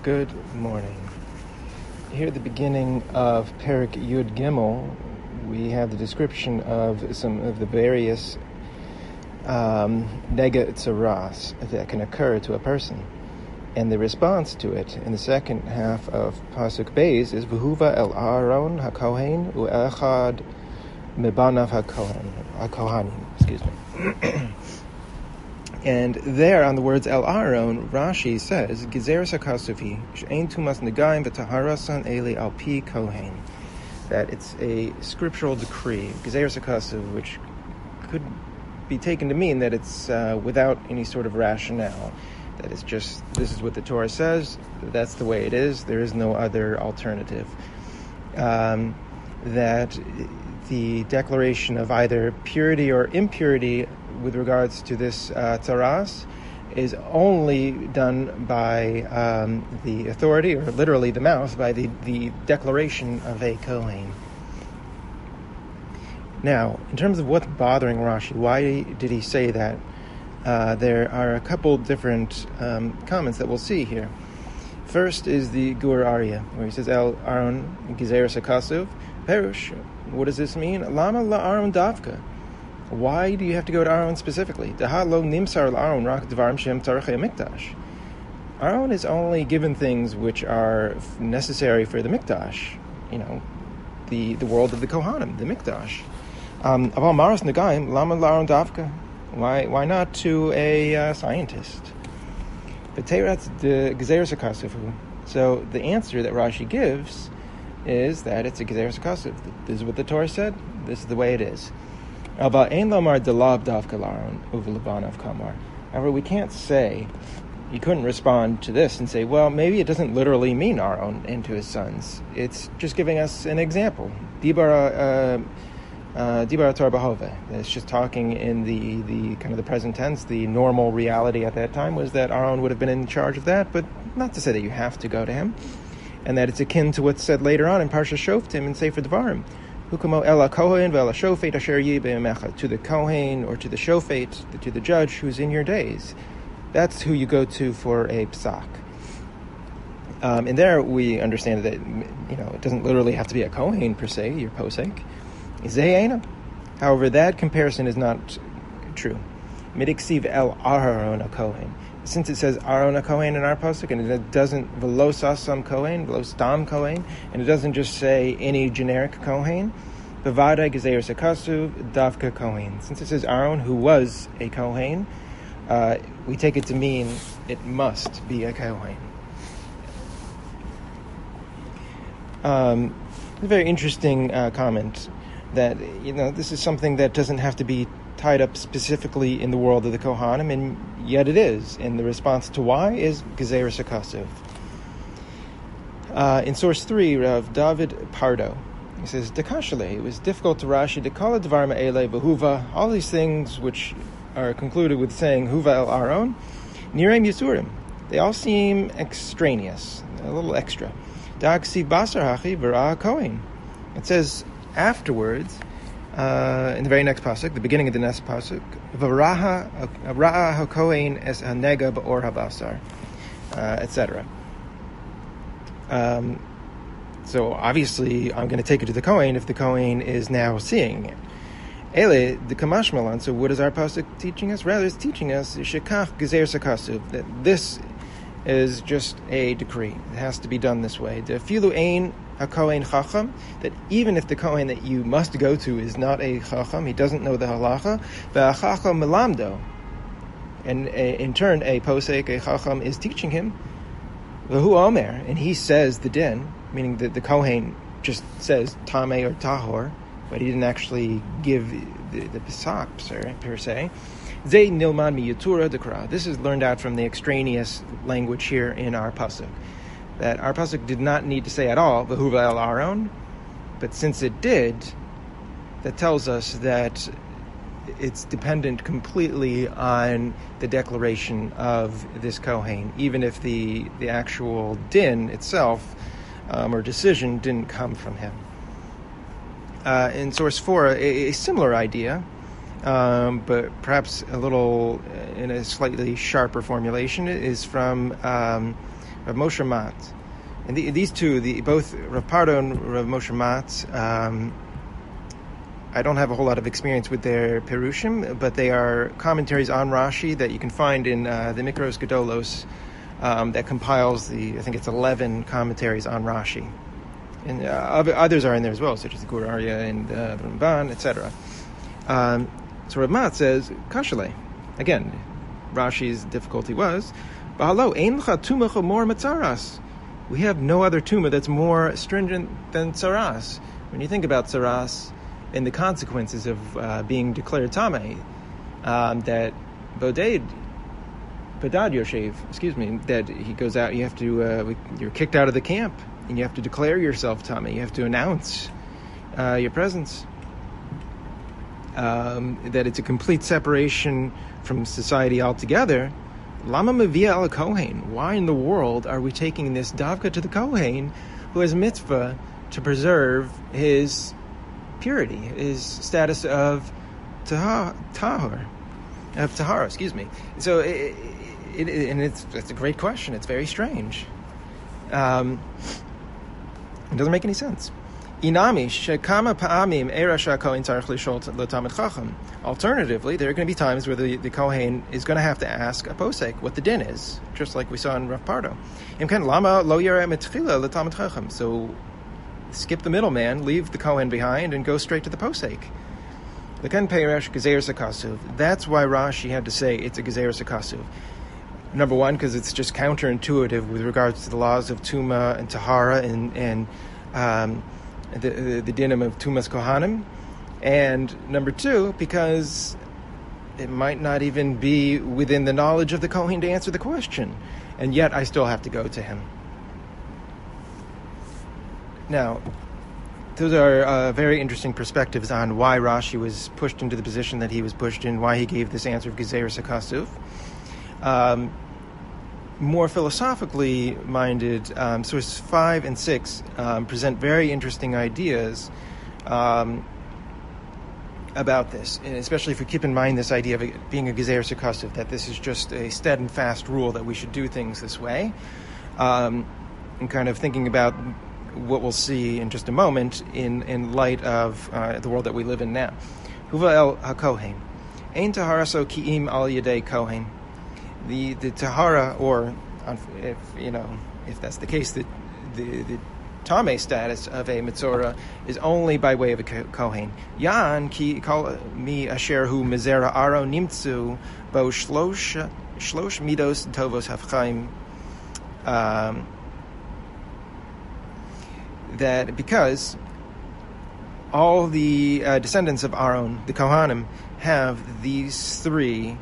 Good morning. Here at the beginning of Perek Yud Gimel, we have the description of some of the various nega tzaras that can occur to a person. And the response to it in the second half of Pasuk Beis is V'huva el Aaron HaKohen u'echad mebanav HaKohanim. Excuse me. And there, on the words El Aaron, Rashi says, Gezeres HaKasufi, She'ein Tumas Negaim V'taharasan Eli Al Pi Kohen. That it's a scriptural decree, Gezeres HaKasuv, which could be taken to mean that it's without any sort of rationale. That it's just, this is what the Torah says, that's the way it is, there is no other alternative. That the declaration of either purity or impurity with regards to this tzaras is only done by the authority, or literally the mouth, by the declaration of a Kohen. Now, in terms of what's bothering Rashi, why did he say that? There are a couple different comments that we'll see here. First is the Gur Arya, where he says, El Aaron Gezeres HaKasuv, Perush. What does this mean? Lama la Aaron davka. Why do you have to go to Aaron specifically? Aaron is only given things which are necessary for the Mikdash, the world of the Kohanim, the Mikdash. Why not to a scientist? So the answer that Rashi gives is that it's a Gezeres HaKasuv. This is what the Torah said. This is the way it is. However, we can't say, you couldn't respond to this and say, well, maybe it doesn't literally mean Aaron and to his sons. It's just giving us an example. Dibara Torah Bahove. It's just talking in the kind of the present tense. The normal reality at that time was that Aaron would have been in charge of that, but not to say that you have to go to him. And that it's akin to what's said later on in Parsha Shoftim and Sefer Devarim. Hukamo ela kohen ve'ela shofet asher yi be'emecha. To the kohen or to the shofet, to the judge who's in your days. That's who you go to for a psak. And there we understand that it doesn't literally have to be a kohen per se, your posek. Zeyena. However, that comparison is not true. Midiksiv el Aaron HaKohen. Since it says Aaron HaKohen in our pasuk, and it doesn't velo sasam Kohen, velo stam Kohen, and it doesn't just say any generic Kohen, bevada Gezeres HaKasuv davka Kohen. Since it says Aaron, who was a Kohen, we take it to mean it must be a Kohen. A very interesting comment that this is something that doesn't have to be tied up specifically in the world of the Kohanim, and yet it is. And the response to why is Gezeres HaKasuv. In source 3 of David Pardo, he says, Dekashale, it was difficult to Rashi, Dekala Dvar Ma'ele Behuva, all these things which are concluded with saying Huva el Aaron, Nirem Yisurim. They all seem extraneous, a little extra. Dagsi Basar Hachi V'ra Kohen. It says afterwards, in the very next pasuk, the beginning of the next pasuk, V'ra'a HaKohen es hanega ba'or habasar, etc. So obviously, I'm going to take it to the Kohen if the Kohen is now seeing it. Ele the kamashmalan. So what is our pasuk teaching us? Rather, it's teaching us shekach gezeres HaKasuv, that this is just a decree. It has to be done this way. The filu ein HaKohen Chacham, that even if the Kohen that you must go to is not a Chacham, he doesn't know the halacha, ve'achacham melamdo, and in turn a posek, a Chacham, is teaching him, v'hu omer, and he says the din, meaning that the Kohen just says tameh or tahor, but he didn't actually give the psak per se. Zay nilman mi yatura dekra. This is learned out from the extraneous language here in our pasuk. That our pasuk did not need to say at all V'huva el Aaron, but since it did, that tells us that it's dependent completely on the declaration of this Kohen, even if the actual din itself or decision didn't come from him. In source 4, a similar idea, but perhaps a little in a slightly sharper formulation, is from Rav Moshe Mat. And these two, both Rav Pardo and Rav Moshe Mat, I don't have a whole lot of experience with their Perushim, but they are commentaries on Rashi that you can find in the Mikros Gedolos that compiles I think it's 11 commentaries on Rashi. And others are in there as well, such as the Gur Aryeh and the Ramban, etc. So Rav Mat says, Kashale. Again, Rashi's difficulty was, Bahalo, ein l'cha tumah chomor matzaras. We have no other tumah that's more stringent than tzaras. When you think about tzaras and the consequences of being declared tameh, that Badad Yoshev, that he goes out, you have to, you're kicked out of the camp, and you have to declare yourself tameh. You have to announce your presence. That it's a complete separation from society altogether. Lama mevia al kohen. Why in the world are we taking this davka to the kohen, who has mitzvah to preserve his purity, his status of tahara? So, it's a great question. It's very strange. It doesn't make any sense. Alternatively, there are going to be times where the Kohen is going to have to ask a posek what the din is, just like we saw in Rav Pardo. So skip the middleman, leave the Kohen behind, and go straight to the posek. That's why Rashi had to say it's a gezer sakasuv. Number one, because it's just counterintuitive with regards to the laws of Tuma and Tahara and the dinim of Tumas Kohanim. And number two, because it might not even be within the knowledge of the Kohen to answer the question. And yet I still have to go to him. Now, those are very interesting perspectives on why Rashi was pushed into the position that he was pushed in, why he gave this answer of Gezer Sakasuv. More philosophically minded, sources 5 and 6 present very interesting ideas about this, and especially if we keep in mind this idea of it being a Gezer Sakasuv, that this is just a stead and fast rule that we should do things this way, and kind of thinking about what we'll see in just a moment in light of the world that we live in now. Huva el ha-kohen. Ein taharaso ki'im al yadei kohen. The tahara, or if that's the case, the tameh status of a mitzora is only by way of a kohen. Yan ki kol mi asher hu mizera aro nimtzu bo shlosh midos tovos hafchaim. That because all the descendants of Aaron, the Kohanim, have these three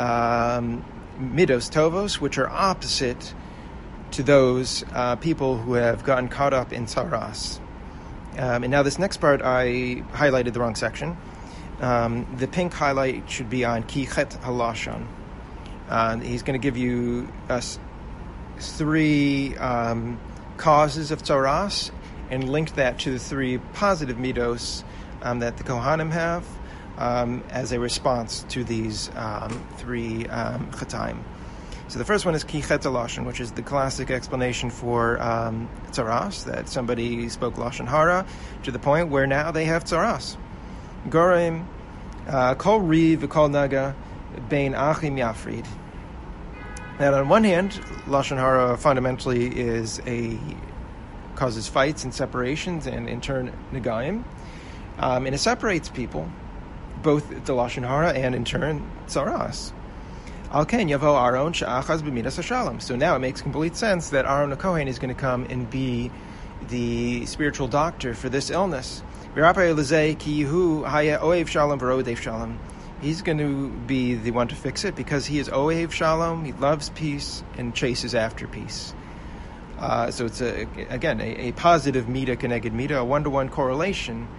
midos tovos, which are opposite to those people who have gotten caught up in tzaras. And now this next part, I highlighted the wrong section. The pink highlight should be on ki chet halashon. He's going to give you us three causes of tzaras, and linked that to the three positive midos that the Kohanim have as a response to these three chataim. So the first one is ki chet lashon, which is the classic explanation for tzaras, that somebody spoke lashon hara to the point where now they have tzaras. Gorim kol riv v'kol naga bein achim yafrid. Now, on one hand, lashon hara fundamentally causes fights and separations, and in turn nagayim, and it separates people, both the lashon hara and in turn tzaras. Al ken yavo Aaron she'achaz b'midas hashalom. So now it makes complete sense that Aaron the Kohen is going to come and be the spiritual doctor for this illness. V'rapay lezei ki yehu haya oev shalom v'rodev shalom. He's going to be the one to fix it because he is oev shalom. He loves peace and chases after peace. So it's a positive midah keneged midah, a one-to-one correlation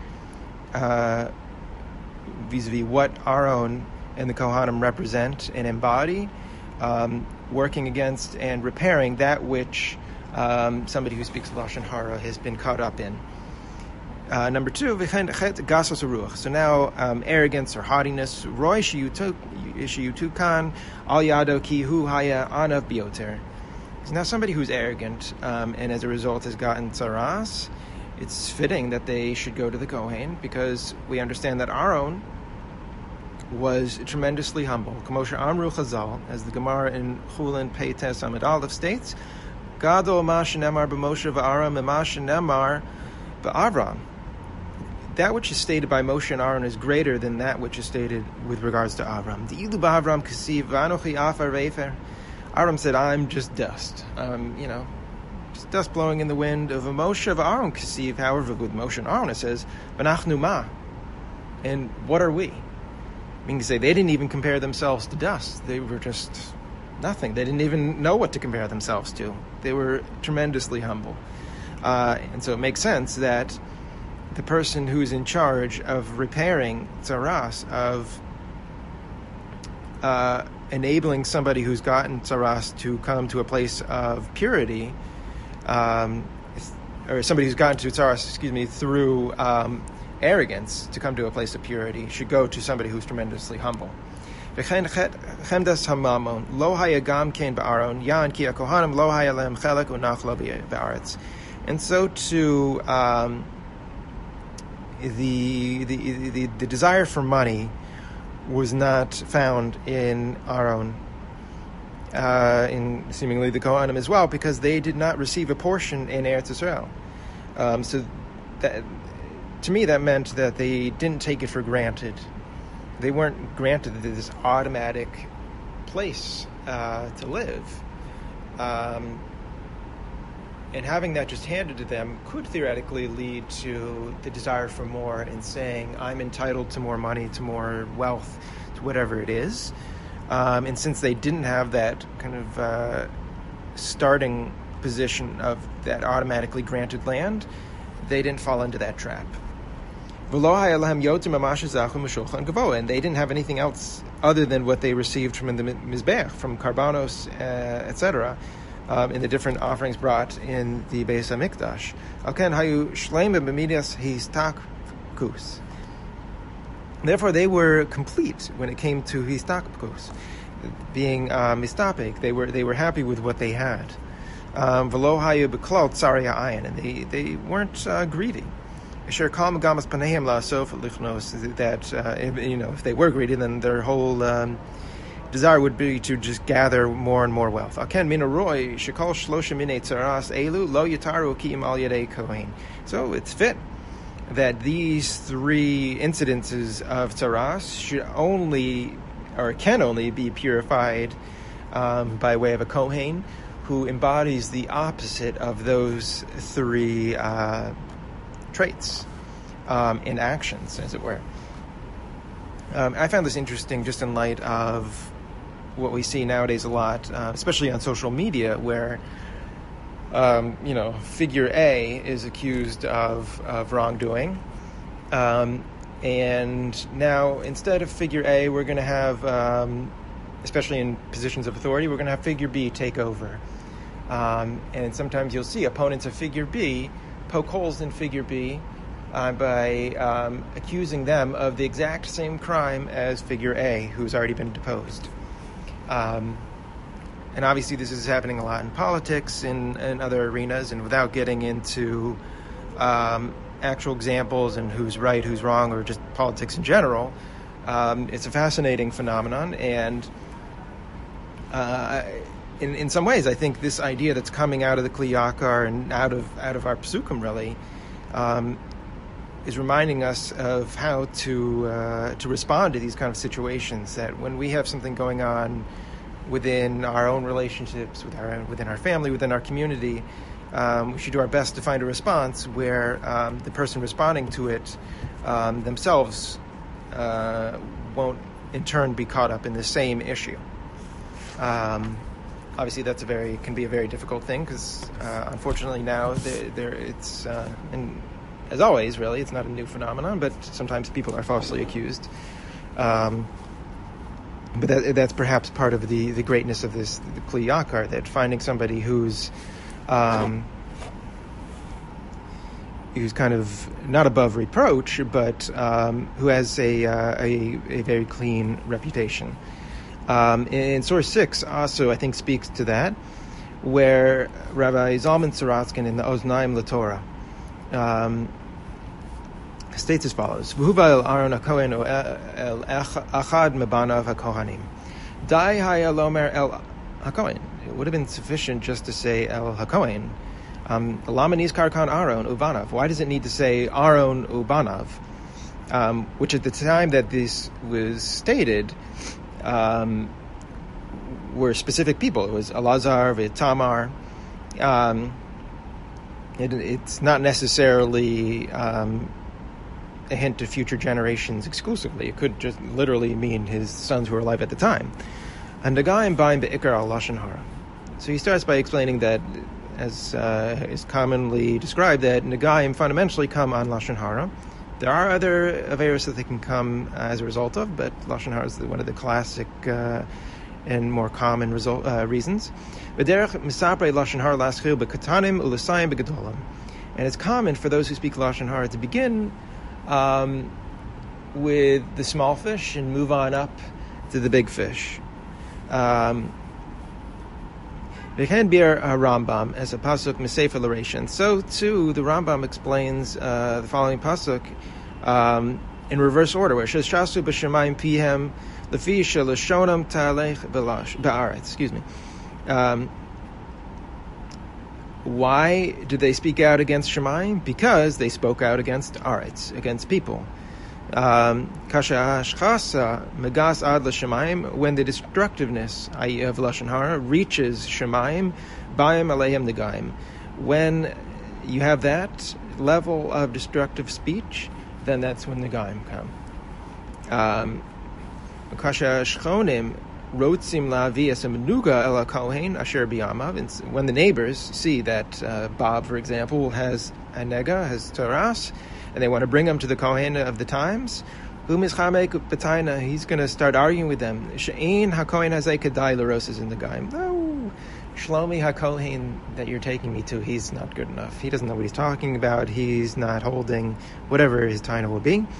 vis-a-vis what Aaron and the Kohanim represent and embody, working against and repairing that which somebody who speaks lashon hara has been caught up in. Number two, v'chen chet gasos haruach. So now arrogance or haughtiness, roy sheyutukan al yado ki hu haya anav bioter. Now somebody who's arrogant and as a result has gotten tzaras, it's fitting that they should go to the Kohen, because we understand that Aaron was tremendously humble. K'moshe Amru Chazal, as the Gemara in Chulin Peites Amid Aleph states, Gadol ma shenemar b'Moshe v'Aaron mema shenemar b'Avram. That which is stated by Moshe and Aaron is greater than that which is stated with regards to Avram. Di'ilu b'Avram kasiv v'anochi afar v'efer. Avram said, I'm just dust. Just dust blowing in the wind. Of Moshe of Aaron kasiv, however, with Moshe and Aaron it says, V'nachnu ma. And what are we? Meaning to say, they didn't even compare themselves to dust. They were just nothing. They didn't even know what to compare themselves to. They were tremendously humble. And so it makes sense that the person who's in charge of repairing tzaras, of enabling somebody who's gotten tzaras to come to a place of purity, or somebody who's gotten to tzaras, through arrogance to come to a place of purity, should go to somebody who's tremendously humble. And so too, the desire for money was not found in Aaron, in seemingly the Kohanim as well, because they did not receive a portion in Eretz Yisrael. So that, to me, that meant that they didn't take it for granted. They weren't granted this automatic place to live. And having that just handed to them could theoretically lead to the desire for more and saying, I'm entitled to more money, to more wealth, to whatever it is. And since they didn't have that kind of starting position of that automatically granted land, they didn't fall into that trap. And they didn't have anything else other than what they received from the Mizbech, from Karbanos, etc., in the different offerings brought in the Beis HaMikdash. Therefore, they were complete when it came to histakkus, being mistapek. They were happy with what they had. And they weren't greedy. That if they were greedy, then their whole desire would be to just gather more and more wealth. So it's fit that these three incidences of tzaras should only, or can only, be purified by way of a kohen who embodies the opposite of those three traits in actions, as it were. I found this interesting just in light of what we see nowadays a lot, especially on social media, where figure A is accused of wrongdoing, and now instead of figure A, we're going to have, especially in positions of authority, we're going to have figure B take over. And sometimes you'll see opponents of figure B poke holes in figure B by accusing them of the exact same crime as figure A, who's already been deposed. And obviously this is happening a lot in politics and other arenas, and without getting into actual examples and who's right, who's wrong, or just politics in general, it's a fascinating phenomenon. And in some ways, I think this idea that's coming out of the Kli Yakar and out of our Psukim really is reminding us of how to respond to these kind of situations. That when we have something going on within our own relationships, within our family, within our community, we should do our best to find a response where the person responding to it themselves won't in turn be caught up in the same issue. Obviously, can be a very difficult thing because unfortunately now it's and as always, really, it's not a new phenomenon, but sometimes people are falsely accused. But that's perhaps part of the greatness of the Kli Yakar, that finding somebody who's kind of not above reproach, but who has a very clean reputation. In Source 6 also, I think, speaks to that, where Rabbi Zalman Saratskin in the Oznaim LaTorah states as follows: "V'huva el Aaron HaKohen el achad mebanav HaKohanim. Dai haya lomer el HaKohen." It would have been sufficient just to say el HaKohen. Lama nizkar kan Aaron ubanav. Why does it need to say Aaron ubanav? Which at the time that this was stated were specific people. It was Elazar v'Tamar. It's not necessarily a hint to future generations exclusively. It could just literally mean his sons who were alive at the time. And Nagayim ba'im be'ikar al lashon hara. So he starts by explaining that, as is commonly described, that Nagayim fundamentally come on lashon hara. There are other averos that they can come as a result of, but lashon hara is one of the classic and more common reasons. And it's common for those who speak lashon hara to begin with the small fish and move on up to the big fish. V'chen bir Rambam as a pasuk Mesefer L'Reishon. So too, the Rambam explains the following pasuk in reverse order, where it says "Shasu b'shemayim pihem lefi shelashonam ta'alech ba'aretz." Excuse me. Why did they speak out against Shemayim? Because they spoke out against Aretz, against people. Kasha Ashchasa Megas Ad L'Shemayim, when the destructiveness, i.e. of Lashon Hara, reaches Shemayim, Bayim Aleim Negaim. When you have that level of destructive speech, then that's when the Negaim come. Kasha Shchonim Rotzim Lavi as a Menuga Ela Kohen Asher Biyamav. And when the neighbors see that Bob, for example, has a nega, has Taras, and they want to bring him to the Kohen of the times, he's going to start arguing with them. She'ein HaKohen Hazei Kedai L'Roses in the Gaim. No, Shlomi HaKohen that you're taking me to, he's not good enough. He doesn't know what he's talking about. He's not holding whatever his taina will be.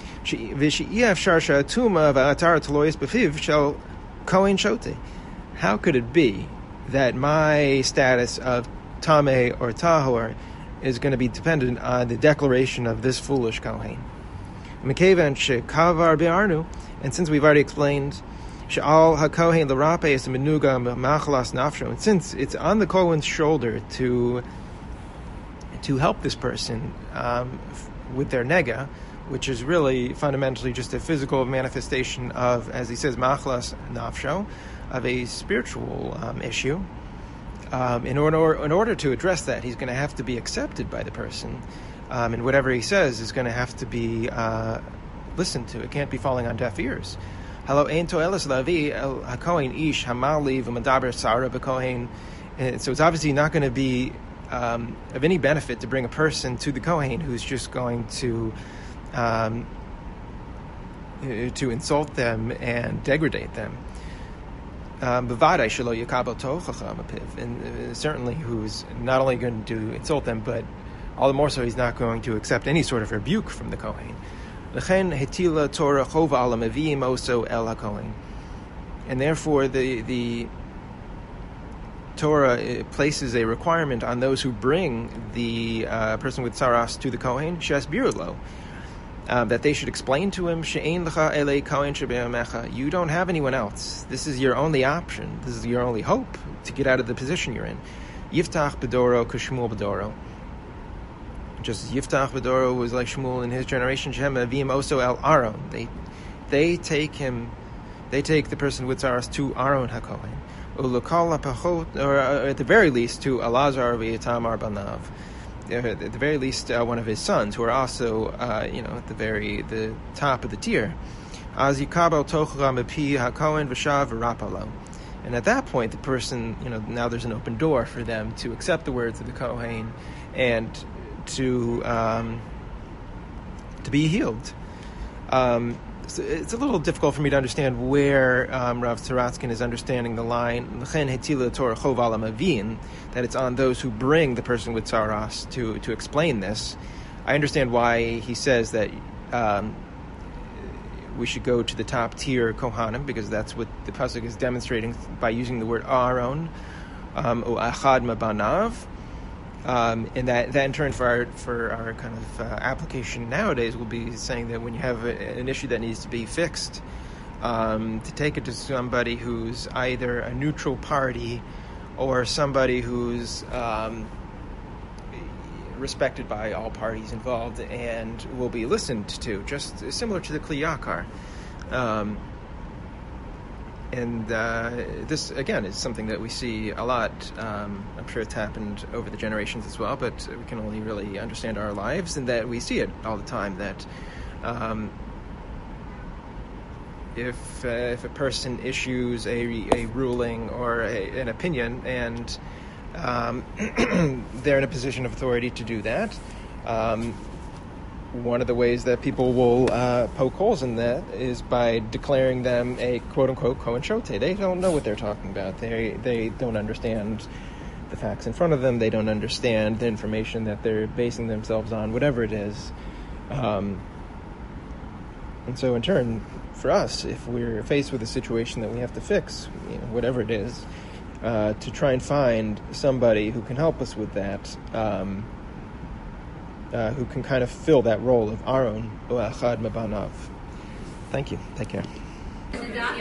Kohen Shote. How could it be that my status of Tameh or Tahor is going to be dependent on the declaration of this foolish Kohen? Mekevan shekavar be'arnu, and since we've already explained she'al hakohen l'rape es menuga machalas nafsho, and since it's on the Kohen's shoulder to help this person with their nega, which is really fundamentally just a physical manifestation of, as he says, machlas nafsho, of a spiritual issue. In order to address that, he's going to have to be accepted by the person, and whatever he says is going to have to be listened to. It can't be falling on deaf ears. Hello, ein toelas lavi el hakohen ish hamali v'madaber sara b'kohen. So it's obviously not going to be of any benefit to bring a person to the Kohen who's just going to insult them and degrade them. And certainly who's not only going to insult them, but all the more so he's not going to accept any sort of rebuke from the Kohen. And therefore the Torah places a requirement on those who bring the person with saras to the Kohen, that they should explain to him, you don't have anyone else. This is your only option. This is your only hope to get out of the position you're in. Yiftach Bedoro Kashmul Bedoro. Just as Yiftach Bedoro was like Shmuel in his generation, Shem Avim Oso El Aaron. They take the person with saras to Aaron HaKohen. Ulukal Pachot, or at the very least to Elazar v'Tamar Banav. At the very least, one of his sons, who are also, at the top of the tier. And at that point, the person, now there's an open door for them to accept the words of the Kohen and to be healed. So it's a little difficult for me to understand where Rav Saratskin is understanding the line that it's on those who bring the person with saras to explain this. I understand why he says that we should go to the top tier Kohanim, because that's what the pasuk is demonstrating by using the word Aaron u'achad mabanav. And that in turn for our kind of application nowadays will be saying that when you have an issue that needs to be fixed, to take it to somebody who's either a neutral party or somebody who's respected by all parties involved and will be listened to, just similar to the Kli Yakar. And this, again, is something that we see a lot. I'm sure it's happened over the generations as well, but we can only really understand our lives, and that we see it all the time, that if a person issues a ruling or an opinion, and they're in a position of authority to do that, one of the ways that people will poke holes in that is by declaring them a quote-unquote Kohen Shote. They don't know what they're talking about. They don't understand the facts in front of them. They don't understand the information that they're basing themselves on, whatever it is. And so in turn, for us, if we're faced with a situation that we have to fix, whatever it is, to try and find somebody who can help us with that, who can kind of fill that role of our own U'achad Mabanav. Thank you. Take care.